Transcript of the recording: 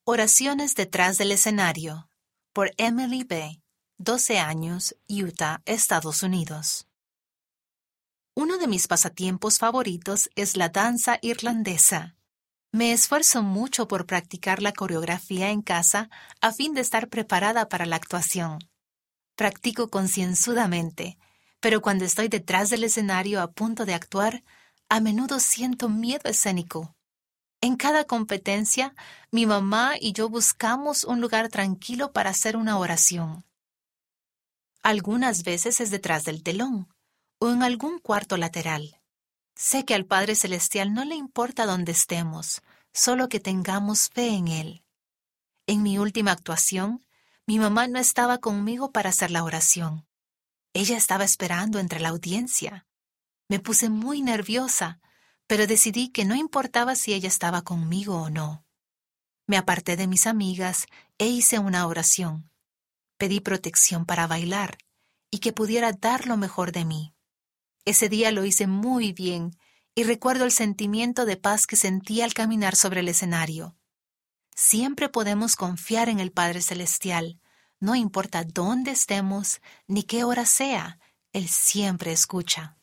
Oraciones detrás del escenario, por Emily B., 12 años, Utah, Estados Unidos. Uno de mis pasatiempos favoritos es la danza irlandesa. Me esfuerzo mucho por practicar la coreografía en casa a fin de estar preparada para la actuación. Practico concienzudamente, pero cuando estoy detrás del escenario a punto de actuar, a menudo siento miedo escénico. En cada competencia, mi mamá y yo buscamos un lugar tranquilo para hacer una oración. Algunas veces es detrás del telón o en algún cuarto lateral. Sé que al Padre Celestial no le importa dónde estemos, solo que tengamos fe en Él. En mi última actuación, mi mamá no estaba conmigo para hacer la oración. Ella estaba esperando entre la audiencia. Me puse muy nerviosa, pero decidí que no importaba si ella estaba conmigo o no. Me aparté de mis amigas e hice una oración. Pedí protección para bailar y que pudiera dar lo mejor de mí. Ese día lo hice muy bien y recuerdo el sentimiento de paz que sentí al caminar sobre el escenario. Siempre podemos confiar en el Padre Celestial. No importa dónde estemos ni qué hora sea, Él siempre escucha.